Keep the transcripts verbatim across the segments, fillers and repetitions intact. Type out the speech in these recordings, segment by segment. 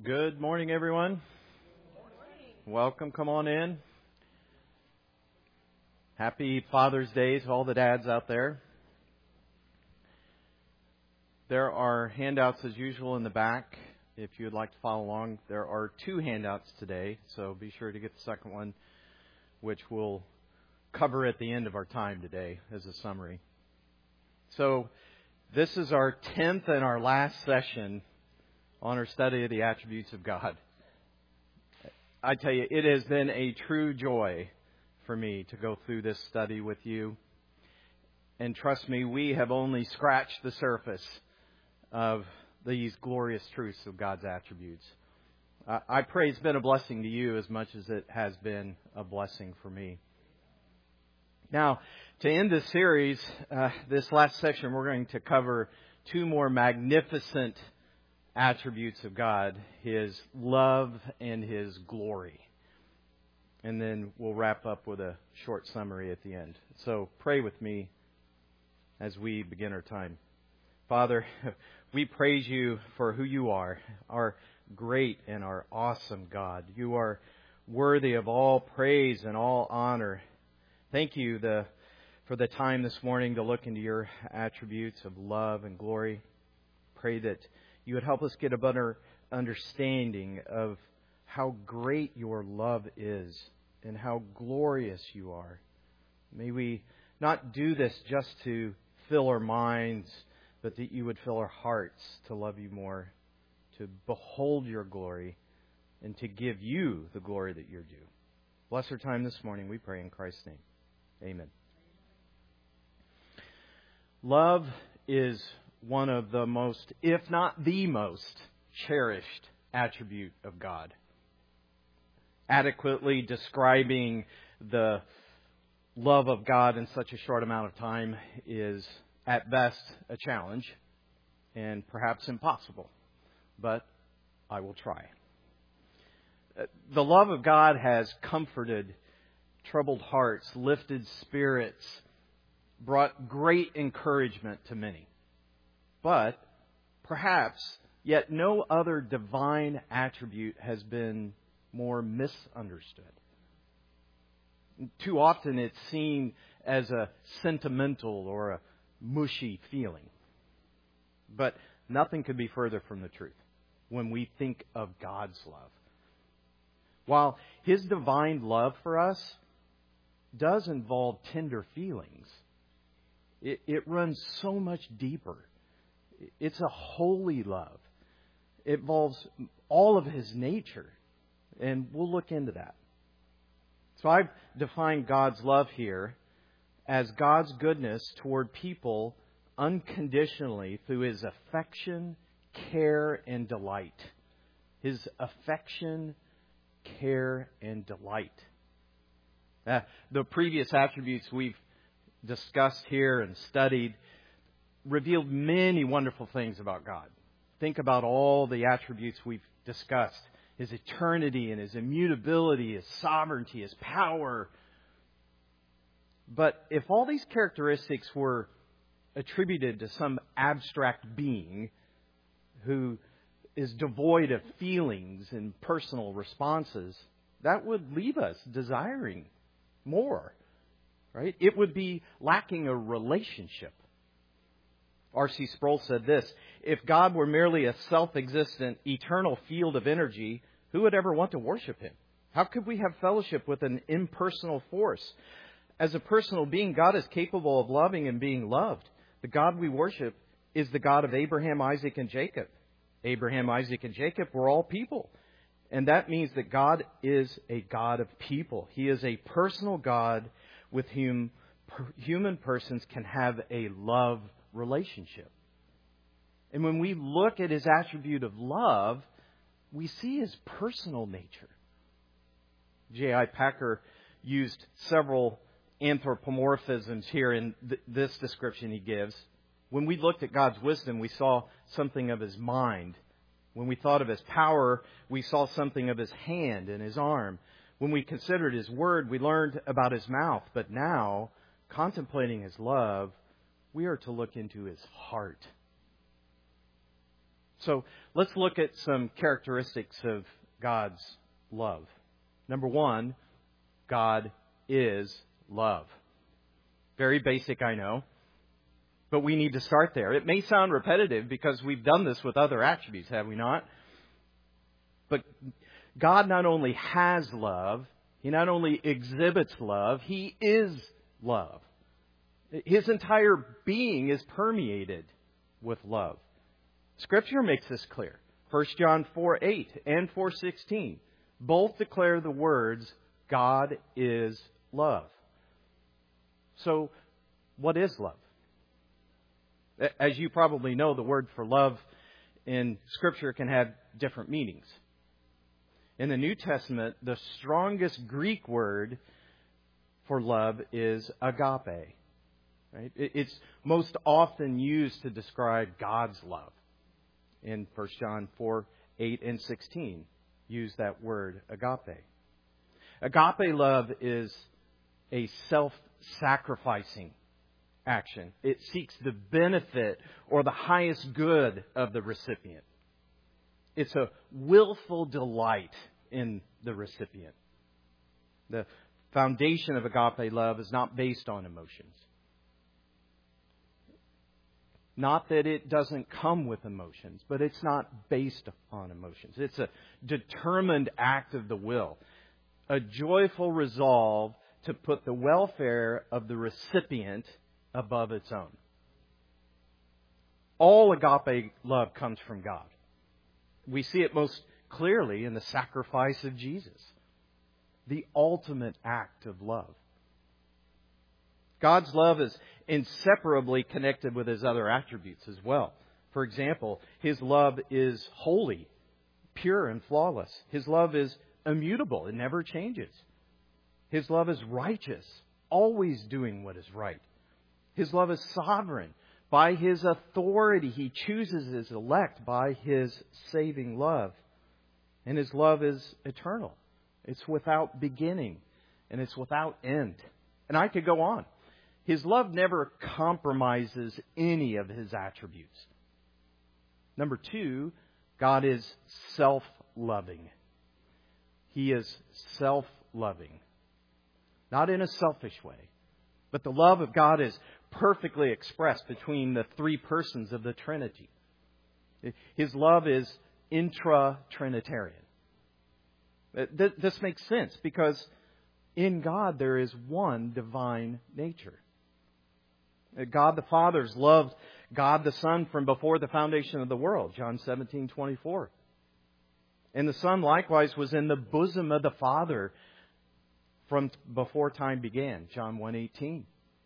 Good morning, everyone. Good morning. Welcome. Come on in. Happy Father's Day to all the dads out there. There are handouts as usual in the back. If you would like to follow along, there are two handouts today, so be sure to get the second one, which we'll cover at the end of our time today as a summary. So this is our tenth and our last session on our study of the attributes of God. I tell you, it has been a true joy for me to go through this study with you. And trust me, we have only scratched the surface of these glorious truths of God's attributes. I pray it's been a blessing to you as much as it has been a blessing for me. Now, to end this series, uh, this last section, we're going to cover two more magnificent attributes of God, His love and His glory. And then we'll wrap up with a short summary at the end. So pray with me as we begin our time. Father, we praise You for who You are, our great and our awesome God. You are worthy of all praise and all honor. Thank You the, for the time this morning to look into Your attributes of love and glory. Pray that You would help us get a better understanding of how great Your love is and how glorious You are. May we not do this just to fill our minds, but that You would fill our hearts to love You more, to behold Your glory, and to give You the glory that You're due. Bless our time this morning, we pray in Christ's name. Amen. Love is one of the most, if not the most, cherished attribute of God. Adequately describing the love of God in such a short amount of time is, at best, a challenge and perhaps impossible. But I will try. The love of God has comforted troubled hearts, lifted spirits, brought great encouragement to many. But perhaps yet no other divine attribute has been more misunderstood. Too often it's seen as a sentimental or a mushy feeling. But nothing could be further from the truth when we think of God's love. While His divine love for us does involve tender feelings, it, it runs so much deeper. It's a holy love. It involves all of His nature. And we'll look into that. So I've defined God's love here as God's goodness toward people unconditionally through His affection, care, and delight. His affection, care, and delight. Uh, the previous attributes we've discussed here and studied revealed many wonderful things about God. Think about all the attributes we've discussed. His eternity and His immutability, His sovereignty, His power. But if all these characteristics were attributed to some abstract being who is devoid of feelings and personal responses, that would leave us desiring more, right? It would be lacking a relationship. R C Sproul said this: if God were merely a self-existent, eternal field of energy, who would ever want to worship Him? How could we have fellowship with an impersonal force? As a personal being, God is capable of loving and being loved. The God we worship is the God of Abraham, Isaac, and Jacob. Abraham, Isaac, and Jacob were all people. And that means that God is a God of people. He is a personal God with whom per- human persons can have a love relationship. And when we look at His attribute of love, we see His personal nature. J I Packer used several anthropomorphisms here in th- this description he gives. When we looked at God's wisdom, we saw something of His mind. When we thought of His power, we saw something of His hand and His arm. When we considered His word, we learned about His mouth. But now, contemplating His love, we are to look into His heart. So let's look at some characteristics of God's love. Number one, God is love. Very basic, I know. But we need to start there. It may sound repetitive because we've done this with other attributes, have we not? But God not only has love, He not only exhibits love, He is love. His entire being is permeated with love. Scripture makes this clear. First John four eight and four sixteen both declare the words, God is love. So, what is love? As you probably know, the word for love in Scripture can have different meanings. In the New Testament, the strongest Greek word for love is agape. Right? It's most often used to describe God's love. In First John four eight and sixteen, use that word agape. Agape love is a self-sacrificing action. It seeks the benefit or the highest good of the recipient. It's a willful delight in the recipient. The foundation of agape love is not based on emotions. Not that it doesn't come with emotions, but it's not based on emotions. It's a determined act of the will. A joyful resolve to put the welfare of the recipient above its own. All agape love comes from God. We see it most clearly in the sacrifice of Jesus, the ultimate act of love. God's love is inseparably connected with His other attributes as well. For example, His love is holy, pure, and flawless. His love is immutable. It never changes. His love is righteous, always doing what is right. His love is sovereign. By His authority, He chooses His elect by His saving love. And His love is eternal. It's without beginning, and it's without end. And I could go on. His love never compromises any of His attributes. Number two, God is self-loving. He is self-loving. Not in a selfish way, but the love of God is perfectly expressed between the three persons of the Trinity. His love is intra-Trinitarian. This makes sense because in God there is one divine nature. God the Father has loved God the Son from before the foundation of the world, John seventeen twenty-four. And the Son likewise was in the bosom of the Father from before time began, John one eighteen.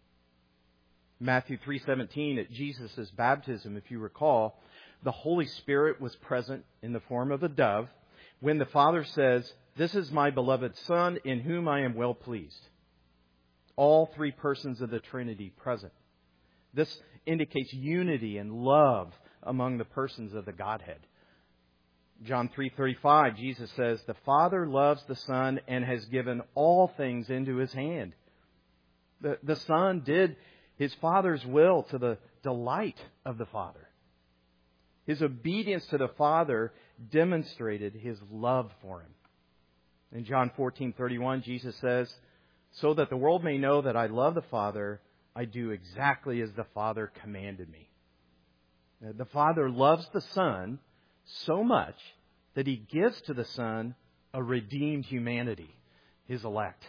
Matthew three seventeen, at Jesus' baptism, if you recall, the Holy Spirit was present in the form of a dove when the Father says, "This is my beloved Son in whom I am well pleased." All three persons of the Trinity present. This indicates unity and love among the persons of the Godhead. John three thirty-five, Jesus says, "The Father loves the Son and has given all things into His hand." The, the Son did His Father's will to the delight of the Father. His obedience to the Father demonstrated His love for Him. In John fourteen thirty-one, Jesus says, "So that the world may know that I love the Father, I do exactly as the Father commanded me." The Father loves the Son so much that He gives to the Son a redeemed humanity, His elect.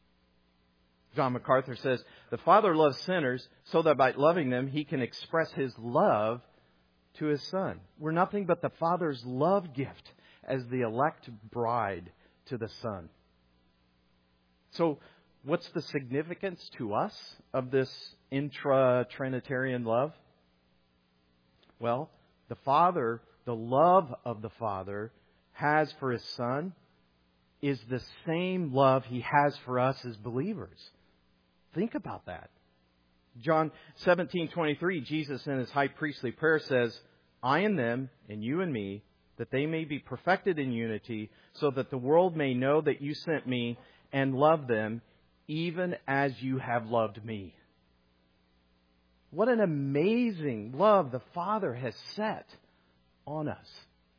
John MacArthur says, "The Father loves sinners so that by loving them He can express His love to His Son." We're nothing but the Father's love gift as the elect bride to the Son. So, what's the significance to us of this intra-Trinitarian love? Well, the Father, the love of the Father has for His Son is the same love He has for us as believers. Think about that. John seventeen twenty-three, Jesus in His high priestly prayer says, "I and them, and you and me, that they may be perfected in unity, so that the world may know that you sent me and love them, even as you have loved me." What an amazing love the Father has set on us.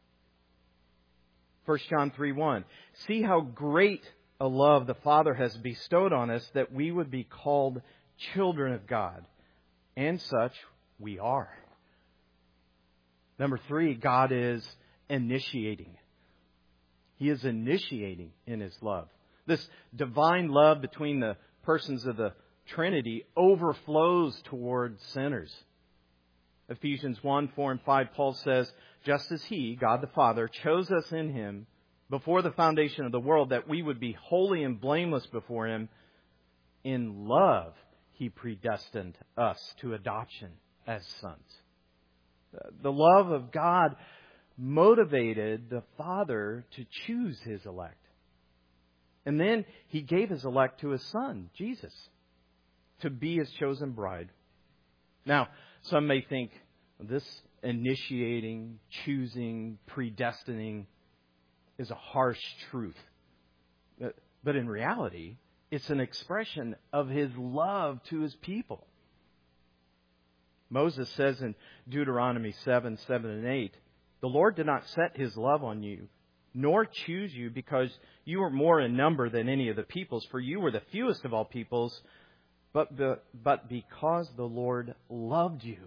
First John three one. See how great a love the Father has bestowed on us that we would be called children of God. And such we are. Number three, God is initiating. He is initiating in His love. This divine love between the persons of the Trinity overflows toward sinners. Ephesians one, four, and five, Paul says, just as He, God the Father, chose us in Him before the foundation of the world that we would be holy and blameless before Him, in love He predestined us to adoption as sons. The love of God motivated the Father to choose His elect. And then He gave His elect to His Son, Jesus, to be His chosen bride. Now, some may think this initiating, choosing, predestining is a harsh truth. But in reality, it's an expression of His love to His people. Moses says in Deuteronomy seven, seven and eight, the Lord did not set His love on you, nor choose you because you were more in number than any of the peoples, for you were the fewest of all peoples, but, the, but because the Lord loved you.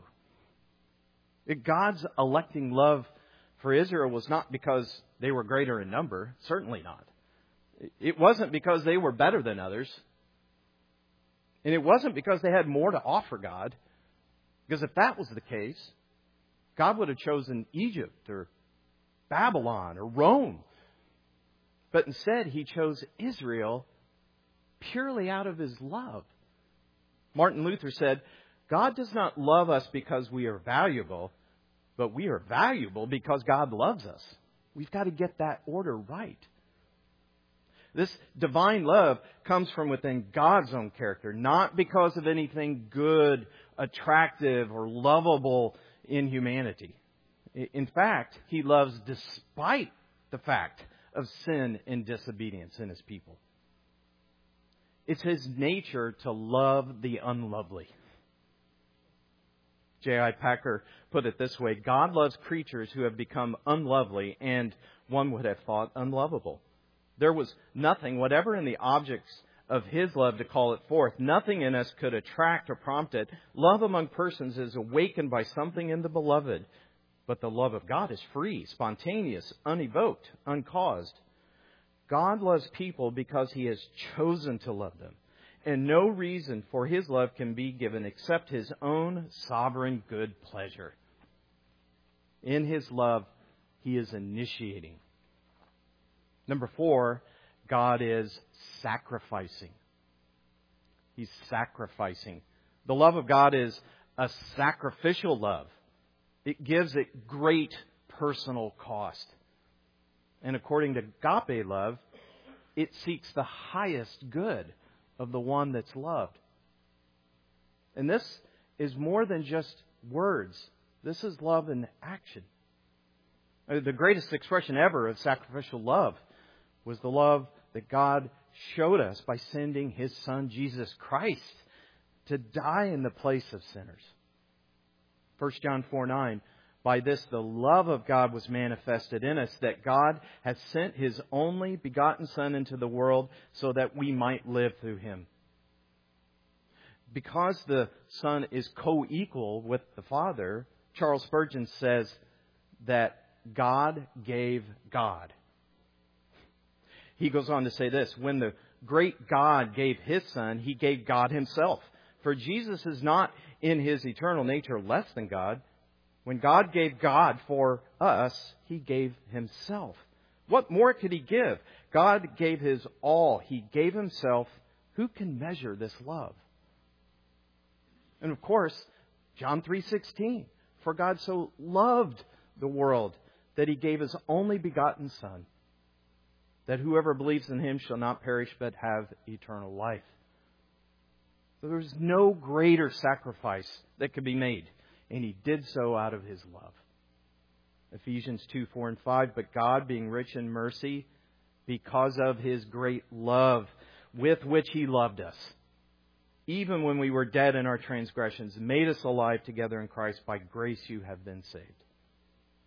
God's electing love for Israel was not because they were greater in number, certainly not. It wasn't because they were better than others. And it wasn't because they had more to offer God. Because if that was the case, God would have chosen Egypt or Babylon or Rome. But instead, He chose Israel purely out of His love. Martin Luther said, God does not love us because we are valuable, but we are valuable because God loves us. We've got to get that order right. This divine love comes from within God's own character, not because of anything good, attractive, or lovable in humanity. In fact, He loves despite the fact of sin and disobedience in His people. It's His nature to love the unlovely. J I Packer put it this way, God loves creatures who have become unlovely and, one would have thought, unlovable. There was nothing, whatever in the objects of His love to call it forth, nothing in us could attract or prompt it. Love among persons is awakened by something in the beloved. But the love of God is free, spontaneous, unevoked, uncaused. God loves people because He has chosen to love them. And no reason for His love can be given except His own sovereign good pleasure. In His love, He is initiating. Number four, God is sacrificing. He's sacrificing. The love of God is a sacrificial love. It gives it great personal cost. And according to agape love, it seeks the highest good of the one that's loved. And this is more than just words. This is love in action. The greatest expression ever of sacrificial love was the love that God showed us by sending His Son, Jesus Christ, to die in the place of sinners. First John four nine, by this the love of God was manifested in us, that God has sent His only begotten Son into the world so that we might live through Him. Because the Son is co-equal with the Father, Charles Spurgeon says that God gave God. He goes on to say this, when the great God gave His Son, He gave God Himself. For Jesus is not in His eternal nature less than God. When God gave God for us, He gave Himself. What more could He give? God gave His all. He gave Himself. Who can measure this love? And of course, John three sixteen. For God so loved the world that He gave His only begotten Son, that whoever believes in Him shall not perish but have eternal life. There's no greater sacrifice that could be made. And He did so out of His love. Ephesians two, four, and five. But God, being rich in mercy, because of His great love with which He loved us, even when we were dead in our transgressions, made us alive together in Christ. By grace you have been saved.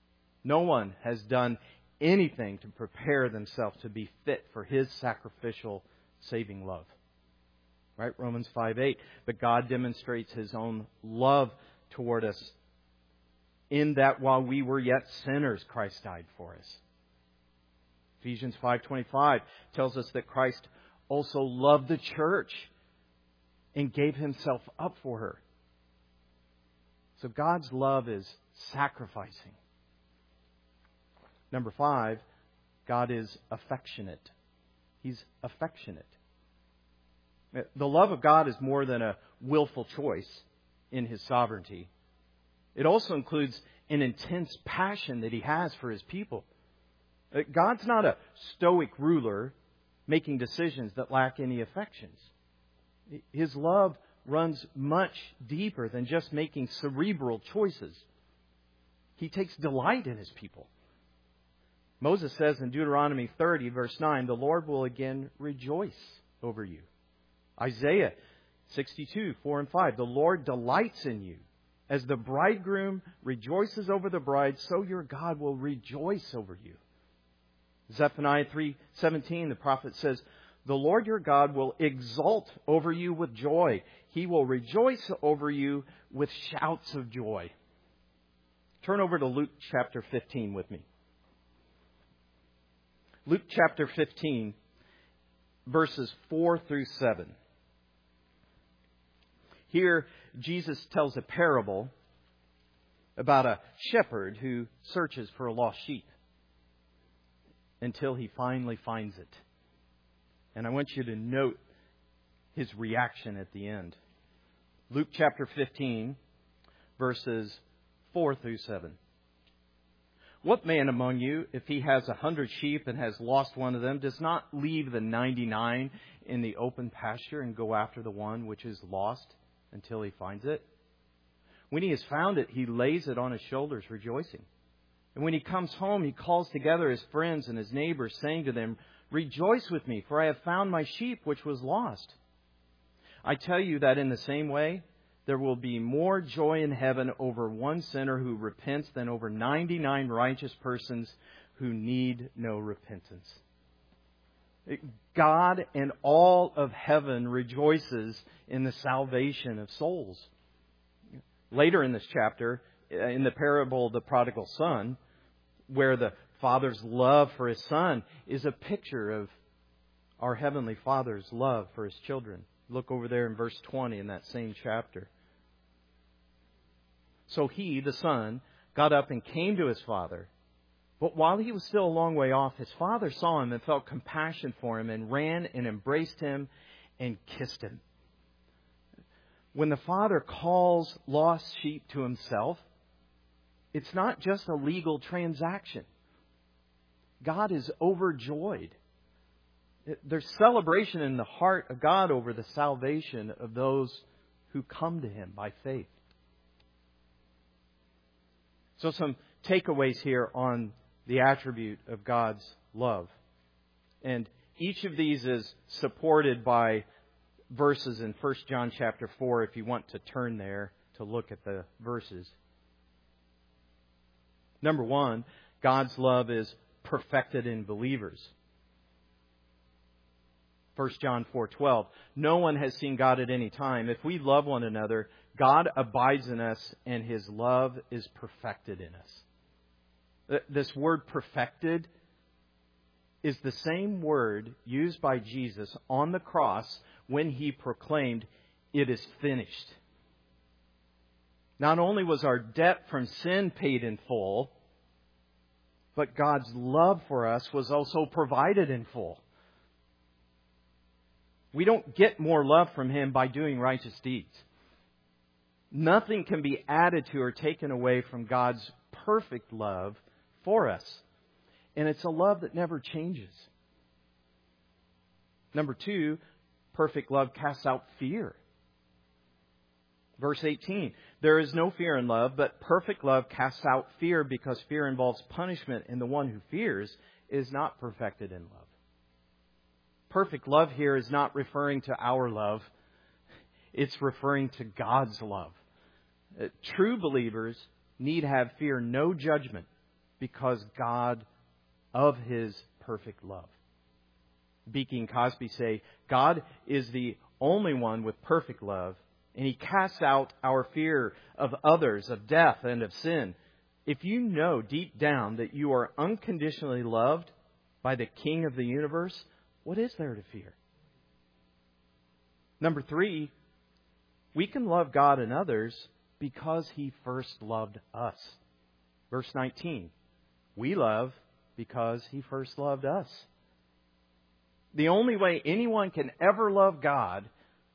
No one has done anything to prepare themselves to be fit for His sacrificial saving love. Right? Romans five eight. But God demonstrates His own love toward us in that while we were yet sinners, Christ died for us. Ephesians five twenty-five tells us that Christ also loved the church and gave Himself up for her. So God's love is sacrificing. Number five, God is affectionate. He's affectionate. The love of God is more than a willful choice in His sovereignty. It also includes an intense passion that He has for His people. God's not a stoic ruler making decisions that lack any affections. His love runs much deeper than just making cerebral choices. He takes delight in His people. Moses says in Deuteronomy thirty, verse nine, the Lord will again rejoice over you. Isaiah sixty-two, four and five, the Lord delights in you. As the bridegroom rejoices over the bride, so your God will rejoice over you. Zephaniah three seventeen, the prophet says, the Lord your God will exult over you with joy. He will rejoice over you with shouts of joy. Turn over to Luke chapter fifteen with me. Luke chapter fifteen, verses four through seven. Here, Jesus tells a parable about a shepherd who searches for a lost sheep until he finally finds it. And I want you to note his reaction at the end. Luke chapter fifteen, verses four through seven. What man among you, if he has a hundred sheep and has lost one of them, does not leave the ninety-nine in the open pasture and go after the one which is lost until he finds it? When he has found it, he lays it on his shoulders, rejoicing. And when he comes home, he calls together his friends and his neighbors, saying to them, rejoice with me, for I have found my sheep which was lost. I tell you that in the same way, there will be more joy in heaven over one sinner who repents than over ninety-nine righteous persons who need no repentance. God and all of heaven rejoices in the salvation of souls. Later in this chapter, in the parable of the prodigal son, where the Father's love for His Son is a picture of our Heavenly Father's love for His children. Look over there in verse twenty in that same chapter. So he, the son, got up and came to his father. But while he was still a long way off, his father saw him and felt compassion for him and ran and embraced him and kissed him. When the father calls lost sheep to himself, it's not just a legal transaction. God is overjoyed. There's celebration in the heart of God over the salvation of those who come to Him by faith. So some takeaways here on the attribute of God's love. And each of these is supported by verses in First John chapter four, if you want to turn there to look at the verses. Number one, God's love is perfected in believers. First John four twelve. No one has seen God at any time. If we love one another, God abides in us and His love is perfected in us. This word perfected is the same word used by Jesus on the cross when He proclaimed, it is finished. Not only was our debt from sin paid in full, but God's love for us was also provided in full. We don't get more love from Him by doing righteous deeds. Nothing can be added to or taken away from God's perfect love for us. And it's a love that never changes. Number two, perfect love casts out fear. Verse eighteen, there is no fear in love, but perfect love casts out fear because fear involves punishment, and the one who fears is not perfected in love. Perfect love here is not referring to our love. It's referring to God's love. True believers need have fear no judgment because God of His perfect love. Beeke and Cosby say, God is the only one with perfect love, and He casts out our fear of others, of death, and of sin. If you know deep down that you are unconditionally loved by the King of the universe, what is there to fear? Number three, we can love God and others because He first loved us. Verse nineteen, we love because He first loved us. The only way anyone can ever love God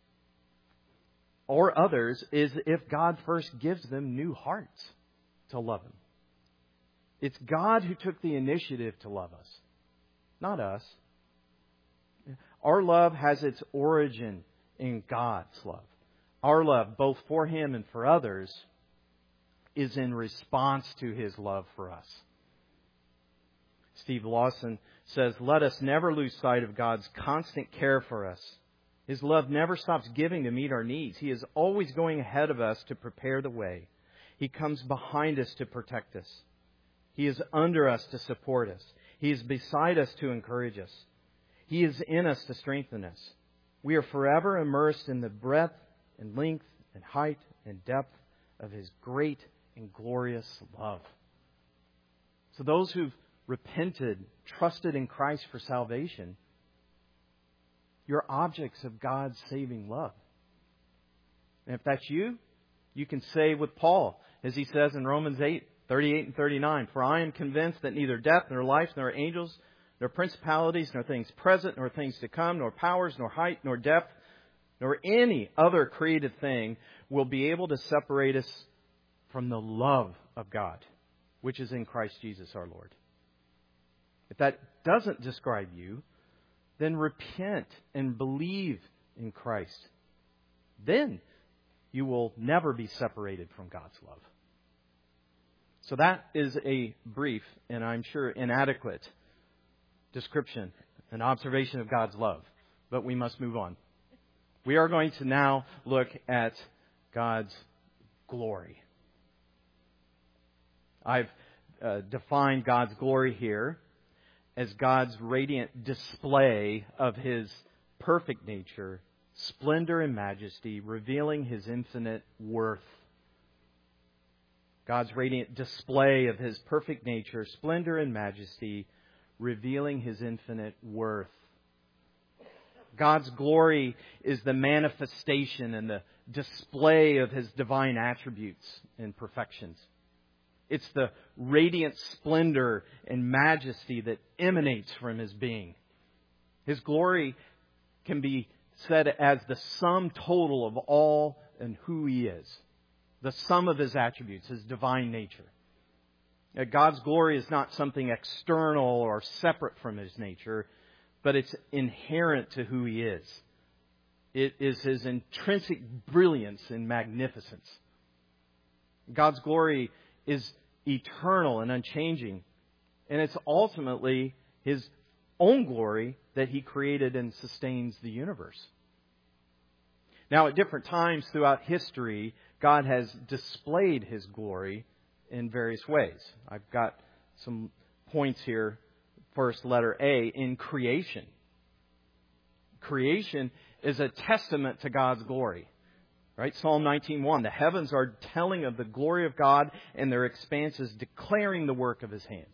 or others is if God first gives them new hearts to love Him. It's God who took the initiative to love us, not us. Our love has its origin in God's love. Our love, both for Him and for others, is in response to His love for us. Steve Lawson says, let us never lose sight of God's constant care for us. His love never stops giving to meet our needs. He is always going ahead of us to prepare the way. He comes behind us to protect us. He is under us to support us. He is beside us to encourage us. He is in us to strengthen us. We are forever immersed in the breadth and length and height and depth of His great and glorious love. So those who've repented, trusted in Christ for salvation, you're objects of God's saving love. And if that's you, you can say with Paul, as he says in Romans eight, thirty-eight and thirty-nine, for I am convinced that neither death, nor life, nor angels, nor principalities, nor things present, nor things to come, nor powers, nor height, nor depth, nor any other created thing will be able to separate us from the love of God, which is in Christ Jesus our Lord. If that doesn't describe you, then repent and believe in Christ. Then you will never be separated from God's love. So that is a brief, and I'm sure inadequate, description, an observation of God's love. But we must move on. We are going to now look at God's glory. I've uh, defined God's glory here as God's radiant display of His perfect nature, splendor and majesty, revealing His infinite worth. God's radiant display of His perfect nature, splendor and majesty, revealing His infinite worth. God's glory is the manifestation and the display of His divine attributes and perfections. It's the radiant splendor and majesty that emanates from His being. His glory can be said as the sum total of all and who He is. The sum of His attributes, His divine nature. God's glory is not something external or separate from His nature, but it's inherent to who He is. It is His intrinsic brilliance and magnificence. God's glory is eternal and unchanging, and it's ultimately His own glory that He created and sustains the universe. Now, at different times throughout history, God has displayed His glory in various ways. I've got some points here. First, letter A, in creation. Creation is a testament to God's glory. Right? Psalm nineteen one, the heavens are telling of the glory of God, and their expanses declaring the work of His hands.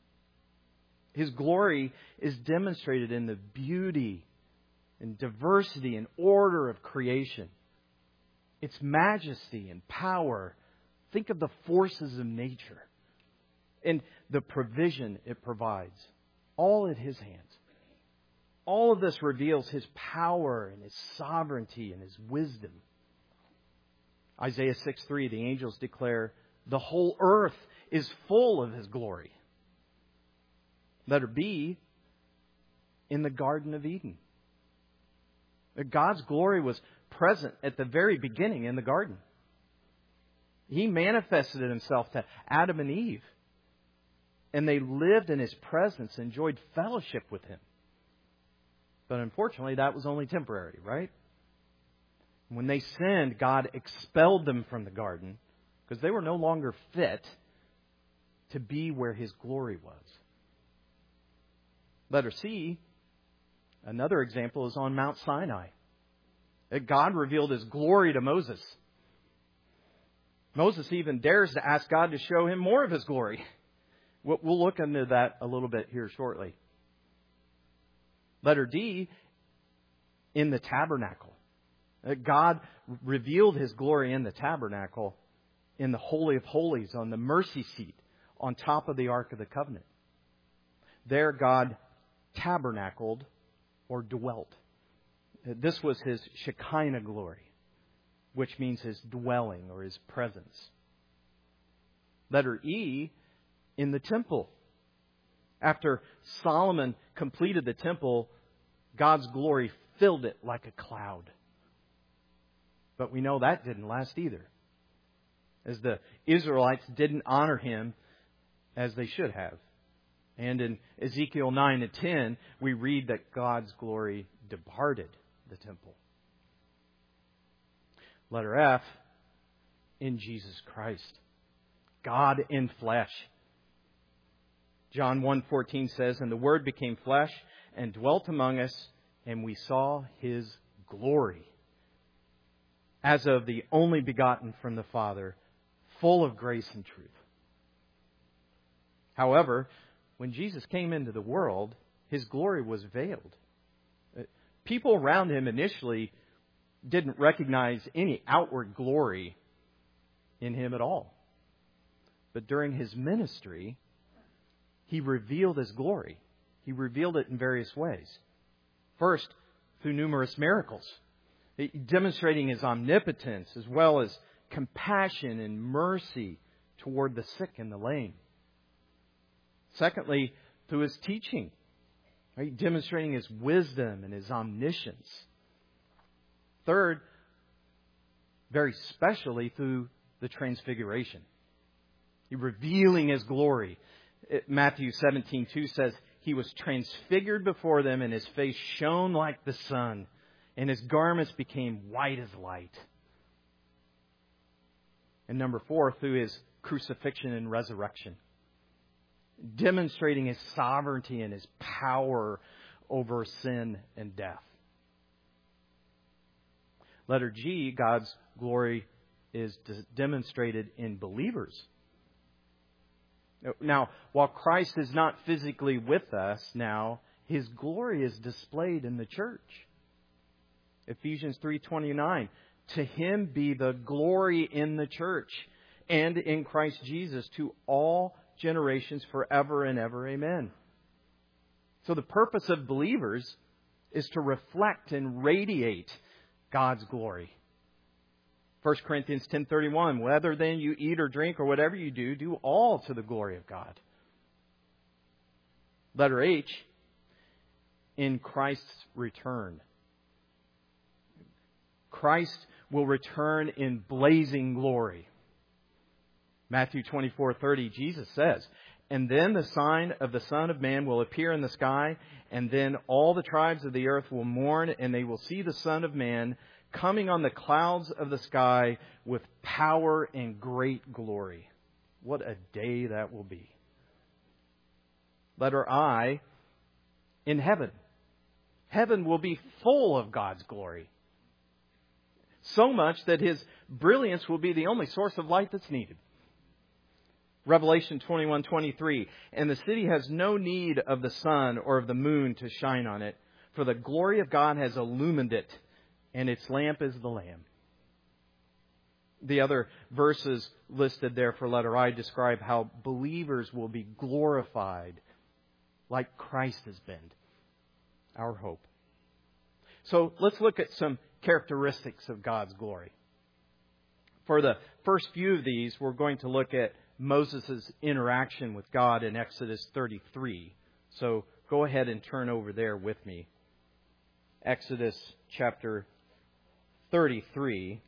His glory is demonstrated in the beauty and diversity and order of creation. Its majesty and power. Think of the forces of nature and the provision it provides. All at His hands. All of this reveals His power and His sovereignty and His wisdom. Isaiah six three, the angels declare, the whole earth is full of His glory. Letter B, in the Garden of Eden. God's glory was present at the very beginning in the garden. He manifested Himself to Adam and Eve. And they lived in His presence, enjoyed fellowship with Him. But unfortunately, that was only temporary, right? When they sinned, God expelled them from the garden because they were no longer fit to be where His glory was. Letter C, another example is on Mount Sinai. God revealed His glory to Moses. Moses even dares to ask God to show him more of His glory. We'll look into that a little bit here shortly. Letter D, in the tabernacle. God revealed His glory in the tabernacle, in the Holy of Holies, on the mercy seat, on top of the Ark of the Covenant. There God tabernacled or dwelt. This was His Shekinah glory, which means His dwelling or His presence. Letter E, in the temple. After Solomon completed the temple, God's glory filled it like a cloud. But we know that didn't last either, as the Israelites didn't honor Him as they should have. And in Ezekiel nine and ten, we read that God's glory departed the temple. Letter F, in Jesus Christ. God in flesh. John one fourteen says, "And the Word became flesh and dwelt among us, and we saw His glory, as of the only begotten from the Father, full of grace and truth." However, when Jesus came into the world, His glory was veiled. People around Him initially didn't recognize any outward glory in Him at all. But during His ministry, He revealed His glory. He revealed it in various ways. First, through numerous miracles, demonstrating His omnipotence as well as compassion and mercy toward the sick and the lame. Secondly, through His teaching, right? Demonstrating His wisdom and His omniscience. Third, very specially through the transfiguration. He revealing His glory. Matthew seventeen two says, "He was transfigured before them, and His face shone like the sun, and His garments became white as light." And number four, through His crucifixion and resurrection, demonstrating His sovereignty and His power over sin and death. Letter G, God's glory is demonstrated in believers. Now, while Christ is not physically with us now, His glory is displayed in the church. Ephesians three twenty-nine, "To Him be the glory in the church and in Christ Jesus to all generations forever and ever. Amen." So the purpose of believers is to reflect and radiate God's glory. First Corinthians ten thirty-one, "Whether then you eat or drink or whatever you do, do all to the glory of God." Letter H, in Christ's return. Christ will return in blazing glory. Matthew twenty-four thirty, Jesus says, "And then the sign of the Son of Man will appear in the sky, and then all the tribes of the earth will mourn, and they will see the Son of Man coming on the clouds of the sky with power and great glory." What a day that will be. Letter I, in heaven. Heaven will be full of God's glory. So much that His brilliance will be the only source of light that's needed. Revelation twenty-one twenty-three, "And the city has no need of the sun or of the moon to shine on it, for the glory of God has illumined it, and its lamp is the Lamb." The other verses listed there for letter I describe how believers will be glorified like Christ has been, our hope. So let's look at some characteristics of God's glory. For the first few of these, we're going to look at Moses' interaction with God in Exodus thirty-three. So go ahead and turn over there with me. Exodus chapter thirty-three.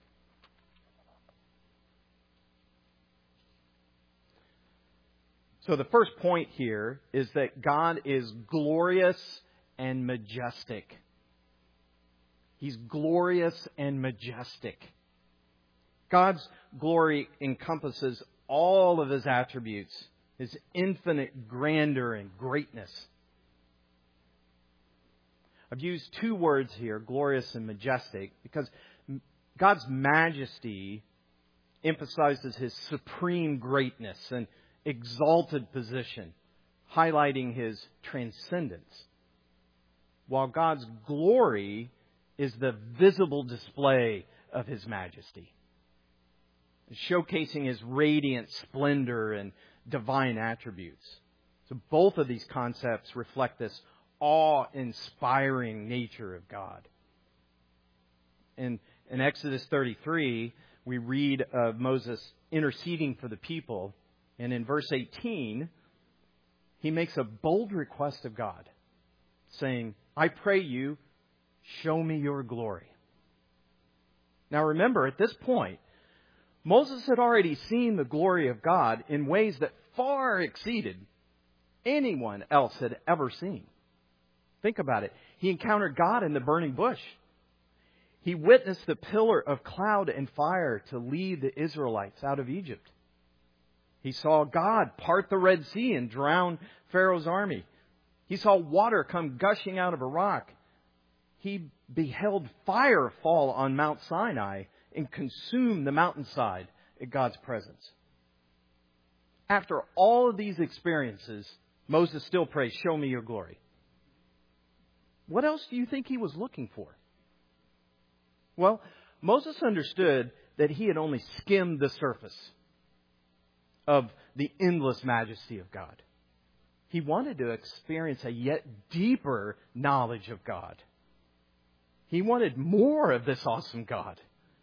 So the first point here is that God is glorious and majestic. He's glorious and majestic. God's glory encompasses all of His attributes, His infinite grandeur and greatness. I've used two words here, glorious and majestic, because God's majesty emphasizes His supreme greatness and exalted position, highlighting His transcendence, while God's glory is the visible display of His majesty, showcasing His radiant splendor and divine attributes. So both of these concepts reflect this awe-inspiring nature of God. In, in Exodus thirty-three, we read of Moses interceding for the people. And in verse eighteen, he makes a bold request of God, saying, I pray you, show me your glory. Now remember, at this point, Moses had already seen the glory of God in ways that far exceeded anyone else had ever seen. Think about it. He encountered God in the burning bush. He witnessed the pillar of cloud and fire to lead the Israelites out of Egypt. He saw God part the Red Sea and drown Pharaoh's army. He saw water come gushing out of a rock. He beheld fire fall on Mount Sinai and consume the mountainside at God's presence. After all of these experiences, Moses still prays, show me your glory. What else do you think he was looking for? Well, Moses understood that he had only skimmed the surface of the endless majesty of God. He wanted to experience a yet deeper knowledge of God. He wanted more of this awesome God.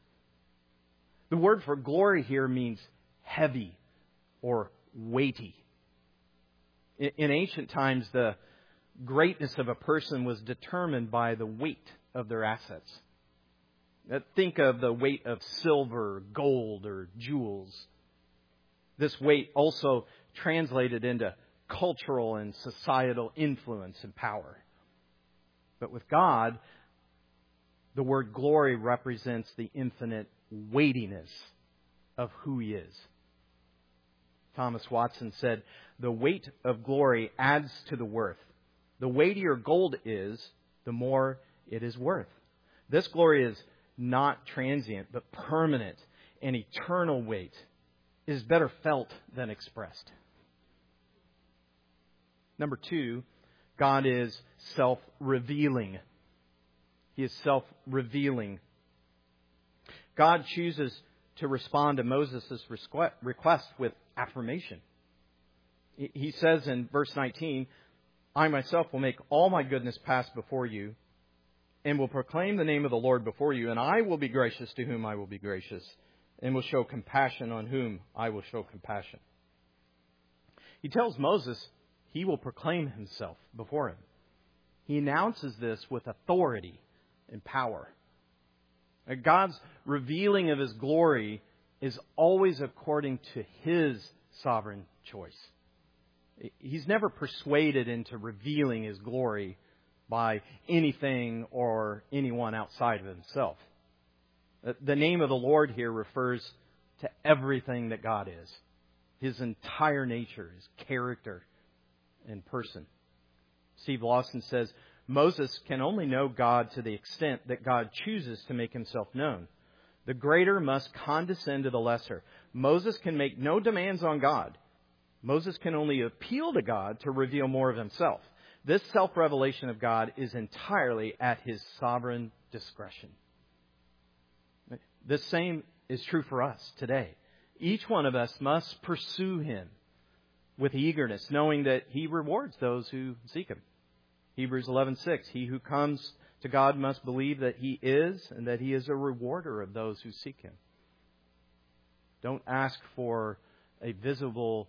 The word for glory here means heavy or weighty. In ancient times, the greatness of a person was determined by the weight of their assets. Think of the weight of silver, gold, or jewels. This weight also translated into cultural and societal influence and power. But with God, the word glory represents the infinite weightiness of who He is. Thomas Watson said, the weight of glory adds to the worth. The weightier gold is, the more it is worth. This glory is not transient, but permanent and eternal weight. It is better felt than expressed. Number two, God is self-revealing. He is self-revealing. God chooses to respond to Moses' request with affirmation. He says in verse nineteen, I myself will make all my goodness pass before you and will proclaim the name of the Lord before you, and I will be gracious to whom I will be gracious and will show compassion on whom I will show compassion. He tells Moses he will proclaim himself before him. He announces this with authority and power. God's revealing of His glory is always according to His sovereign choice. He's never persuaded into revealing His glory by anything or anyone outside of Himself. The name of the Lord here refers to everything that God is. His entire nature, His character and person. Steve Lawson says, Moses can only know God to the extent that God chooses to make Himself known. The greater must condescend to the lesser. Moses can make no demands on God. Moses can only appeal to God to reveal more of Himself. This self-revelation of God is entirely at His sovereign discretion. The same is true for us today. Each one of us must pursue Him with eagerness, knowing that He rewards those who seek Him. Hebrews eleven six, he who comes to God must believe that He is and that He is a rewarder of those who seek Him. Don't ask for a visible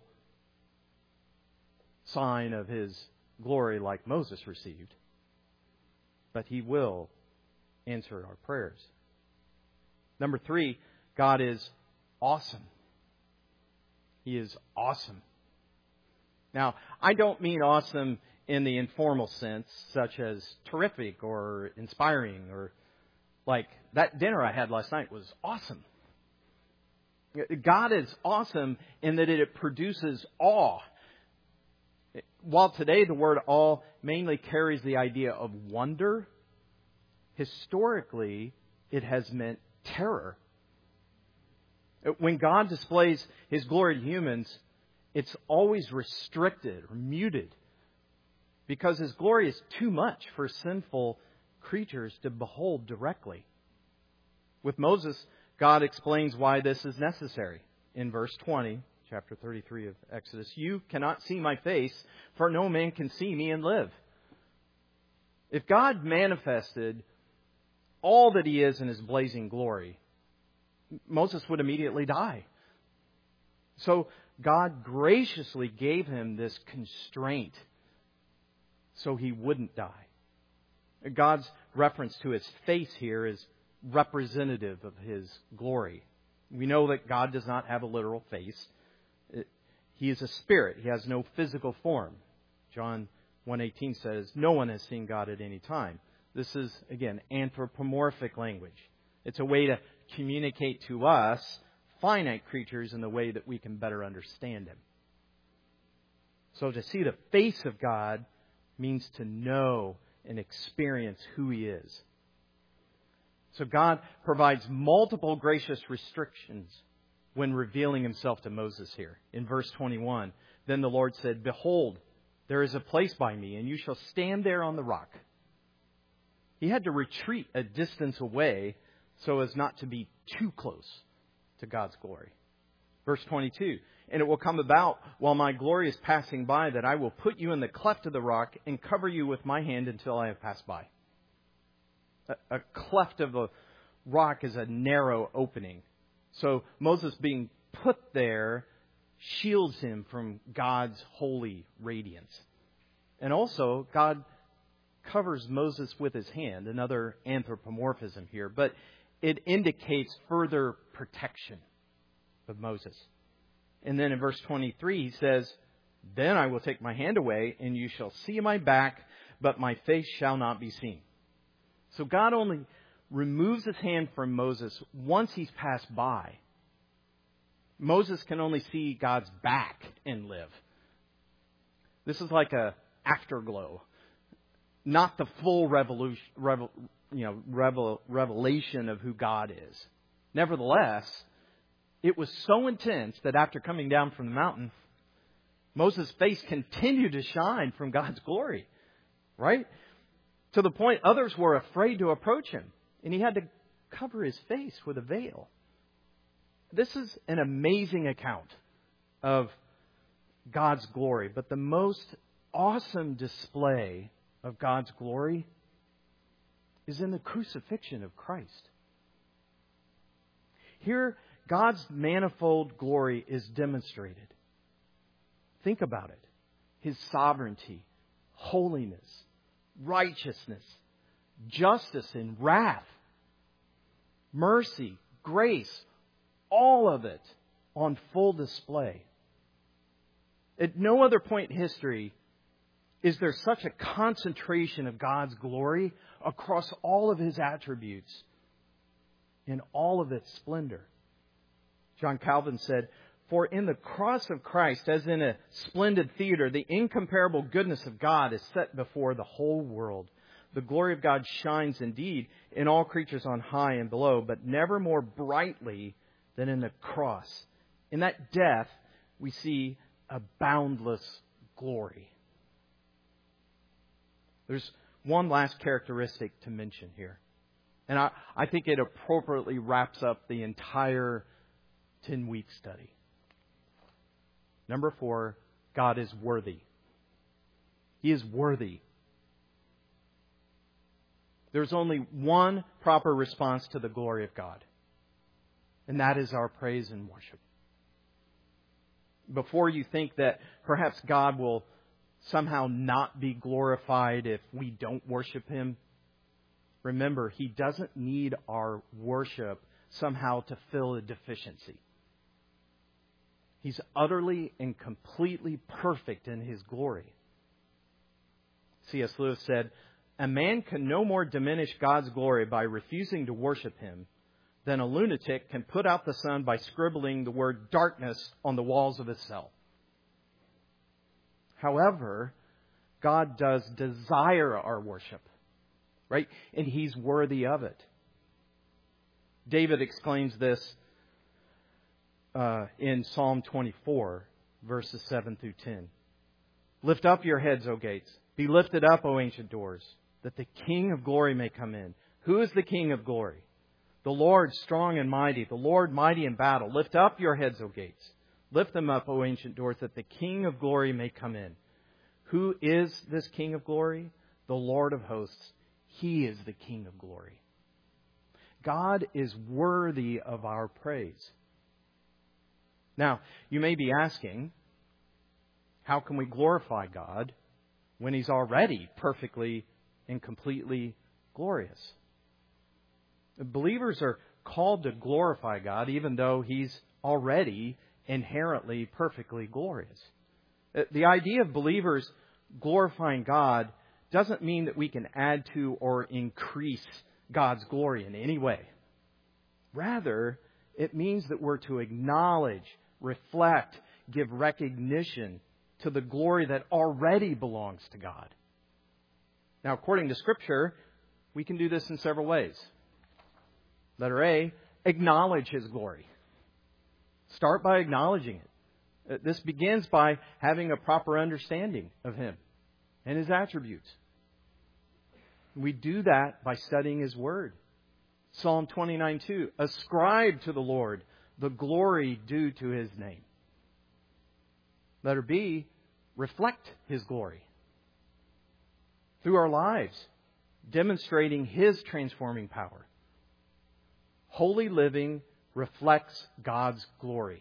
sign of His glory like Moses received, but He will answer our prayers. Number three, God is awesome. He is awesome. Now, I don't mean awesome in the informal sense, such as terrific or inspiring, or like that dinner I had last night was awesome. God is awesome in that it produces awe. While today the word awe mainly carries the idea of wonder, historically it has meant terror. When God displays His glory to humans, it's always restricted or muted because His glory is too much for sinful creatures to behold directly. With Moses, God explains why this is necessary. In verse twenty, chapter thirty-three of Exodus, "You cannot see my face, for no man can see me and live." If God manifested all that He is in His blazing glory, Moses would immediately die. So God graciously gave him this constraint so he wouldn't die. God's reference to His face here is representative of His glory. We know that God does not have a literal face. He is a spirit. He has no physical form. John one eighteen says, "No one has seen God at any time." This is, again, anthropomorphic language. It's a way to communicate to us, finite creatures, in the way that we can better understand Him. So to see the face of God means to know and experience who He is. So God provides multiple gracious restrictions when revealing Himself to Moses here. In verse twenty-one, "Then the Lord said, 'Behold, there is a place by me, and you shall stand there on the rock.'" He had to retreat a distance away so as not to be too close to God's glory. Verse twenty-two, "And it will come about while my glory is passing by that I will put you in the cleft of the rock and cover you with my hand until I have passed by." A, a cleft of a rock is a narrow opening. So Moses being put there shields him from God's holy radiance. And also, God covers Moses with His hand, another anthropomorphism here, but it indicates further protection of Moses. And then in verse twenty-three, He says, "Then I will take my hand away, and you shall see my back, but my face shall not be seen." So God only removes His hand from Moses once he's passed by. Moses can only see God's back and live. This is like a afterglow, not the full revolution, revel, you know, revel, revelation of who God is. Nevertheless, it was so intense that after coming down from the mountain, Moses' face continued to shine from God's glory, right? To the point others were afraid to approach him, and he had to cover his face with a veil. This is an amazing account of God's glory, but the most awesome display of God's glory is in the crucifixion of Christ. Here, God's manifold glory is demonstrated. Think about it. His sovereignty, holiness, righteousness, justice and wrath, mercy, grace, all of it on full display. At no other point in history is there such a concentration of God's glory across all of His attributes in all of its splendor. John Calvin said, "For in the cross of Christ, as in a splendid theater, the incomparable goodness of God is set before the whole world. The glory of God shines indeed in all creatures on high and below, but never more brightly than in the cross. In that death, we see a boundless glory." There's one last characteristic to mention here. And I, I think it appropriately wraps up the entire ten-week study. Number four, God is worthy. He is worthy. There's only one proper response to the glory of God, and that is our praise and worship. Before you think that perhaps God will somehow not be glorified if we don't worship Him, remember, He doesn't need our worship somehow to fill a deficiency. He's utterly and completely perfect in His glory. C S Lewis said, "A man can no more diminish God's glory by refusing to worship Him than a lunatic can put out the sun by scribbling the word darkness on the walls of his cell. However, God does desire our worship, right? And He's worthy of it. David exclaims this uh, in Psalm twenty-four, verses seven through ten. Lift up your heads, O gates. Be lifted up, O ancient doors, that the King of glory may come in. Who is the King of glory? The Lord strong and mighty, the Lord mighty in battle. Lift up your heads, O gates. Lift them up, O ancient doors, that the King of glory may come in. Who is this King of glory? The Lord of hosts. He is the King of glory. God is worthy of our praise. Now, you may be asking, how can we glorify God when He's already perfectly and completely glorious? Believers are called to glorify God even though He's already inherently perfectly glorious. The idea of believers glorifying God doesn't mean that we can add to or increase God's glory in any way. Rather, it means that we're to acknowledge, reflect, give recognition to the glory that already belongs to God. Now, according to Scripture, we can do this in several ways. Letter A, acknowledge His glory. Start by acknowledging it. This begins by having a proper understanding of Him and His attributes. We do that by studying His Word. Psalm twenty-nine two, ascribe to the Lord the glory due to His name. Letter B, reflect His glory through our lives, demonstrating His transforming power. Holy living reflects God's glory,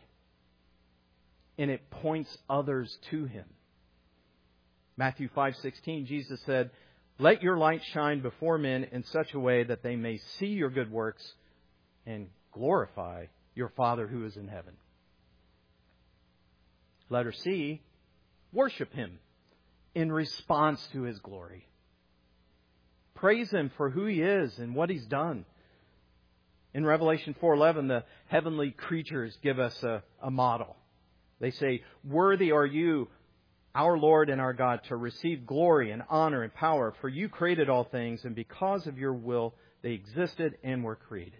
and it points others to Him. Matthew five sixteen, Jesus said, let your light shine before men in such a way that they may see your good works and glorify your Father who is in heaven. Letter C, worship Him in response to His glory. Praise Him for who He is and what He's done. In Revelation four eleven, the heavenly creatures give us a, a model. They say, worthy are you, our Lord and our God, to receive glory and honor and power, for you created all things, and because of your will they existed and were created.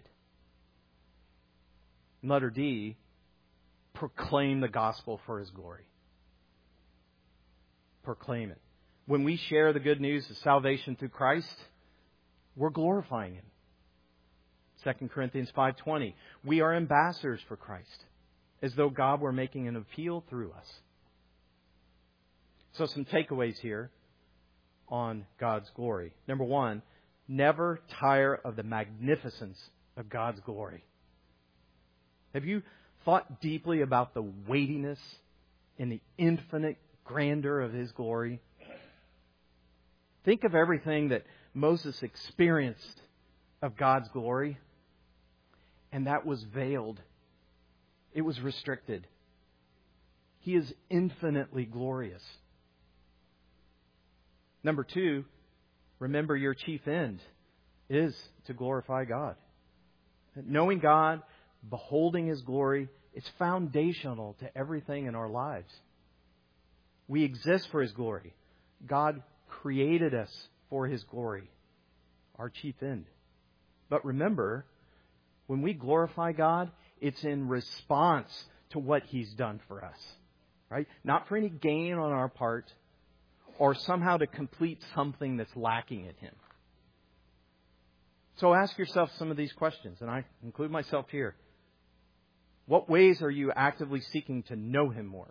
Letter D, proclaim the gospel for His glory. Proclaim it. When we share the good news of salvation through Christ, we're glorifying Him. Second Corinthians five twenty, we are ambassadors for Christ, as though God were making an appeal through us. So some takeaways here on God's glory. Number one, never tire of the magnificence of God's glory. Have you thought deeply about the weightiness and the infinite grandeur of His glory? Think of everything that Moses experienced of God's glory, and that was veiled. It was restricted. He is infinitely glorious. Number two, remember your chief end is to glorify God. Knowing God, beholding His glory, is foundational to everything in our lives. We exist for His glory. God created us for His glory, our chief end. But remember, when we glorify God, it's in response to what He's done for us, right? Not for any gain on our part, or somehow to complete something that's lacking in Him. So ask yourself some of these questions, and I include myself here. What ways are you actively seeking to know Him more?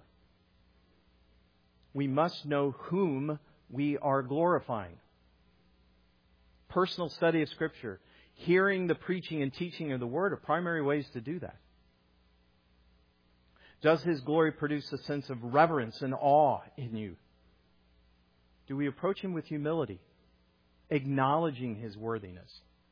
We must know whom we are glorifying. Personal study of Scripture, hearing the preaching and teaching of the Word are primary ways to do that. Does His glory produce a sense of reverence and awe in you? Do we approach Him with humility, acknowledging His worthiness?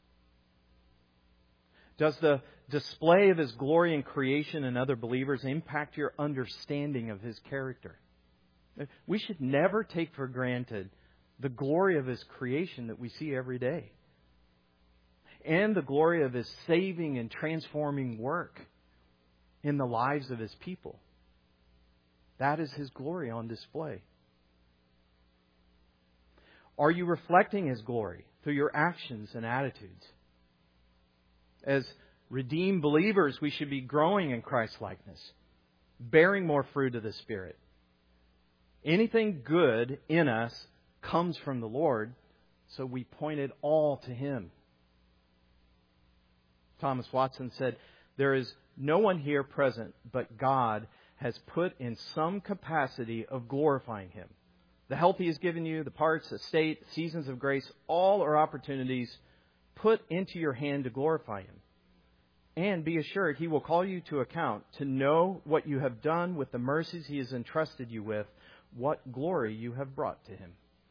Does the display of His glory in creation and other believers impact your understanding of His character? We should never take for granted the glory of His creation that we see every day. and the glory of His saving and transforming work in the lives of His people. That is His glory on display. Are you reflecting His glory through your actions and attitudes? As redeemed believers, we should be growing in Christ-likeness, bearing more fruit of the Spirit. Anything good in us comes from the Lord, so we point it all to Him. Thomas Watson said, "There is no one here present, but God has put in some capacity of glorifying Him. The health He has given you, the parts, estate, seasons of grace, all are opportunities put into your hand to glorify Him. And be assured He will call you to account to know what you have done with the mercies He has entrusted you with, what glory you have brought to Him."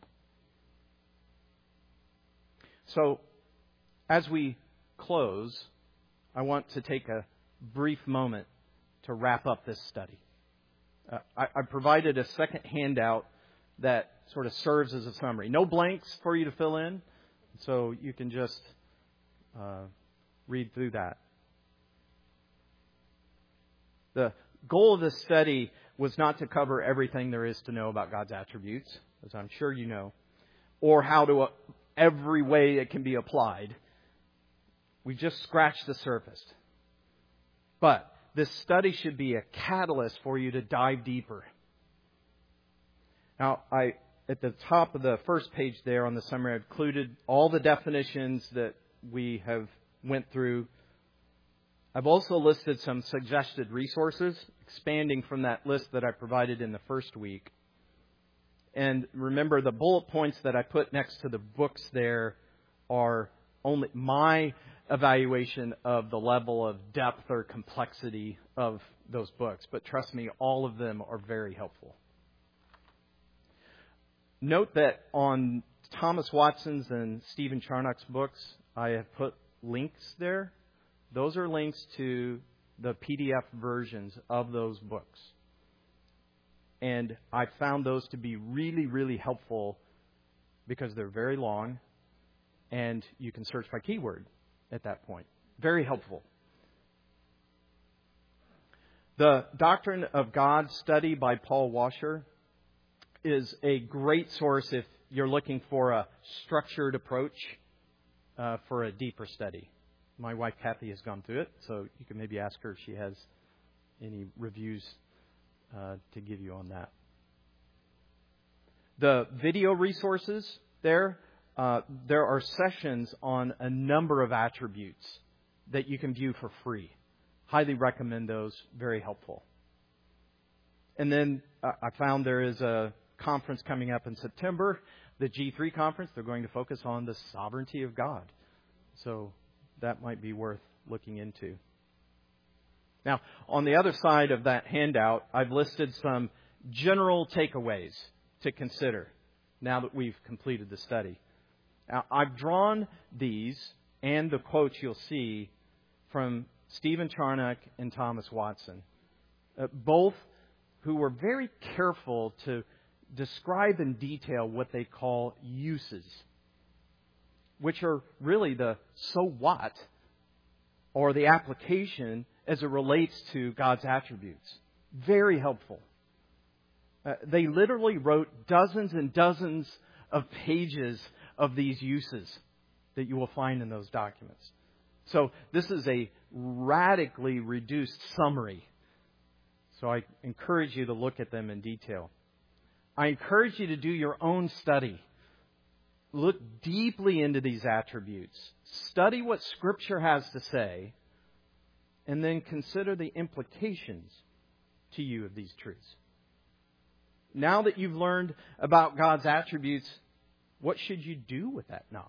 So, as we close, I want to take a brief moment to wrap up this study. Uh, I, I provided a second handout that sort of serves as a summary. No blanks for you to fill in, so you can just uh, read through that. The goal of this study was not to cover everything there is to know about God's attributes, as I'm sure you know, or how to uh, every way it can be applied. We just scratched the surface. But this study should be a catalyst for you to dive deeper. Now, I at the top of the first page there on the summary, I've included all the definitions that we have went through. I've also listed some suggested resources, expanding from that list that I provided in the first week. And remember, the bullet points that I put next to the books there are only my evaluation of the level of depth or complexity of those books. But trust me, all of them are very helpful. Note that on Thomas Watson's and Stephen Charnock's books, I have put links there. Those are links to the P D F versions of those books. And I found those to be really, really helpful because they're very long and you can search by keyword at that point. Very helpful. The Doctrine of God study by Paul Washer is a great source if you're looking for a structured approach uh, for a deeper study. My wife Kathy has gone through it, so you can maybe ask her if she has any reviews uh, to give you on that. The video resources there, uh, there are sessions on a number of attributes that you can view for free. Highly recommend those. Very helpful. And then uh, I found there is a conference coming up in September, the G three conference. They're going to focus on the sovereignty of God. So that might be worth looking into. Now, on the other side of that handout, I've listed some general takeaways to consider now that we've completed the study. Now, I've drawn these and the quotes you'll see from Stephen Charnock and Thomas Watson, uh, both who were very careful to describe in detail what they call uses, which are really the so what or the application as it relates to God's attributes. Very helpful. Uh, they literally wrote dozens and dozens of pages of these uses that you will find in those documents. So this is a radically reduced summary. So I encourage you to look at them in detail. I encourage you to do your own study. Look deeply into these attributes. Study what Scripture has to say. And then consider the implications to you of these truths. Now that you've learned about God's attributes, what should you do with that knowledge?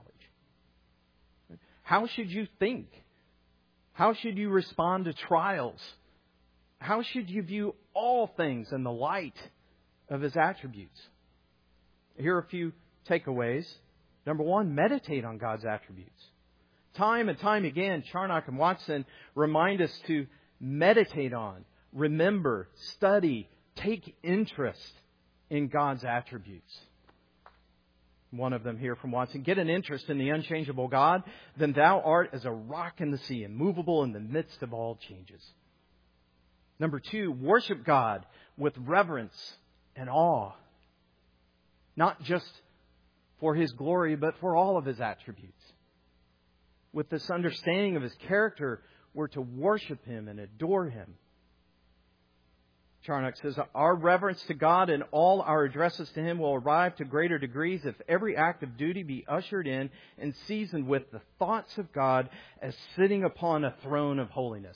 How should you think? How should you respond to trials? How should you view all things in the light of His attributes? Here are a few takeaways. Number one, meditate on God's attributes. Time and time again, Charnock and Watson remind us to meditate on, remember, study, take interest in God's attributes. one of them here from Watson, get an interest in the unchangeable God, then thou art as a rock in the sea, immovable in the midst of all changes. Number two, worship God with reverence and awe. Not just for His glory, but for all of His attributes. With this understanding of His character, we're to worship Him and adore Him. Charnock says, our reverence to God and all our addresses to Him will arrive to greater degrees if every act of duty be ushered in and seasoned with the thoughts of God as sitting upon a throne of holiness.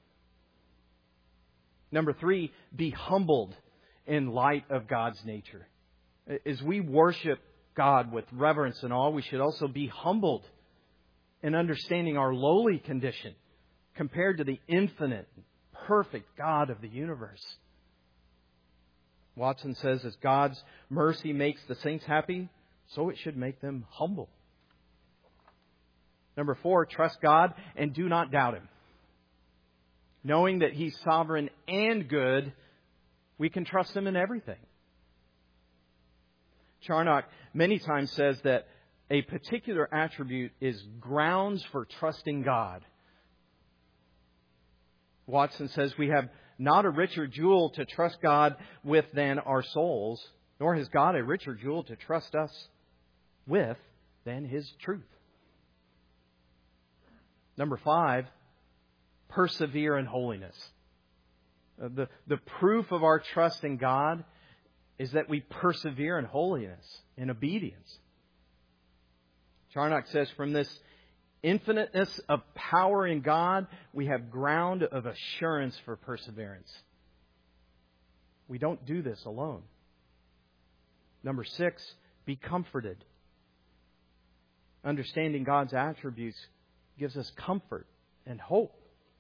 Number three, be humbled in light of God's nature. As we worship God with reverence and awe, we should also be humbled in understanding our lowly condition compared to the infinite, perfect God of the universe. Watson says, as God's mercy makes the saints happy, so it should make them humble. Number four, trust God and do not doubt Him. Knowing that He's sovereign and good, we can trust Him in everything. Charnock many times says that a particular attribute is grounds for trusting God. Watson says we have not a richer jewel to trust God with than our souls, nor has God a richer jewel to trust us with than His truth. Number five, persevere in holiness. Uh, the, the proof of our trust in God is that we persevere in holiness, in obedience. Charnock says, from this infiniteness of power in God, we have ground of assurance for perseverance. We don't do this alone. Number six, be comforted. Understanding God's attributes gives us comfort and hope.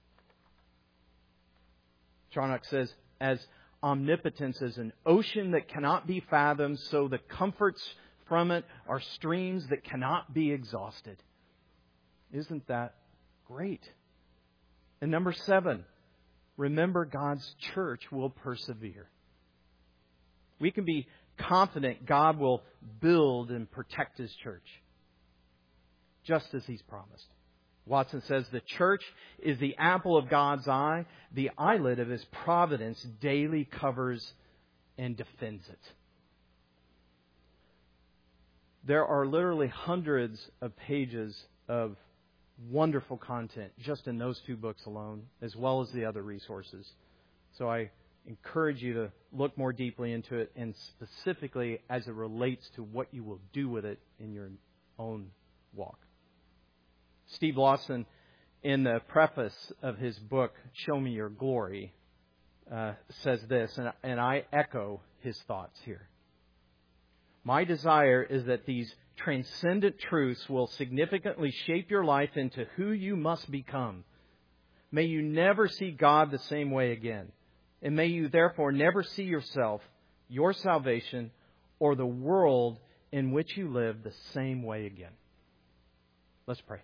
Charnock says, as omnipotence is an ocean that cannot be fathomed, so the comforts from it are streams that cannot be exhausted. Isn't that great? And number seven, remember God's church will persevere. We can be confident God will build and protect His church, just as He's promised. Watson says the church is the apple of God's eye. The eyelid of His providence daily covers and defends it. There are literally hundreds of pages of wonderful content just in those two books alone, as well as the other resources. So I encourage you to look more deeply into it, and specifically as it relates to what you will do with it in your own walk. Steve Lawson, in the preface of his book, Show Me Your Glory, uh, says this, and, and I echo his thoughts here. My desire is that these transcendent truths will significantly shape your life into who you must become. May you never see God the same way again. And may you therefore never see yourself, your salvation, or the world in which you live the same way again. Let's pray.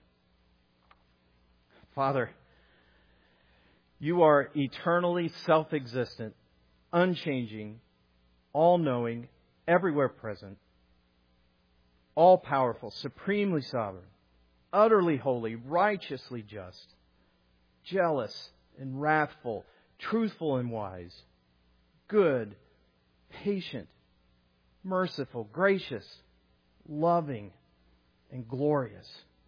Father, You are eternally self-existent, unchanging, all-knowing, everywhere present, all-powerful, supremely sovereign, utterly holy, righteously just, jealous and wrathful, truthful and wise, good, patient, merciful, gracious, loving, and glorious.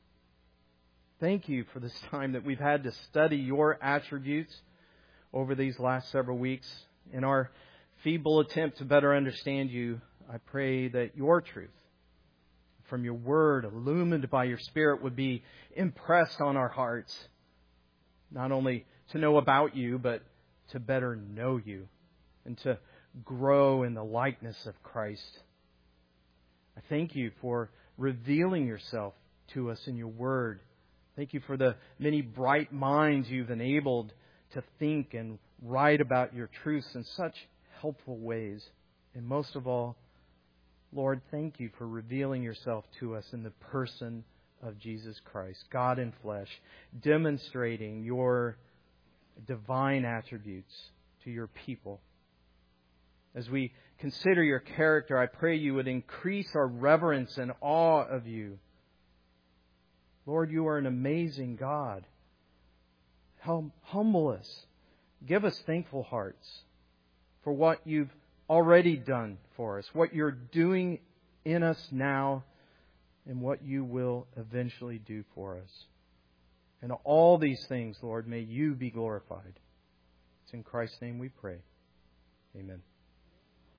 Thank You for this time that we've had to study Your attributes over these last several weeks. In our feeble attempt to better understand You, I pray that Your truth from Your Word, illumined by Your Spirit, would be impressed on our hearts, not only to know about You, but to better know You and to grow in the likeness of Christ. I thank You for revealing Yourself to us in Your Word. Thank You for the many bright minds You've enabled to think and write about Your truths in such helpful ways. And most of all, Lord, thank You for revealing Yourself to us in the person of Jesus Christ, God in flesh, demonstrating Your divine attributes to Your people. As we consider your character, I pray you would increase our reverence and awe of you. Lord, you are an amazing God. Hum- humble us. Give us thankful hearts for what you've already done for us, what you're doing in us now, and what you will eventually do for us. And all these things, Lord, may you be glorified. It's in Christ's name we pray. Amen.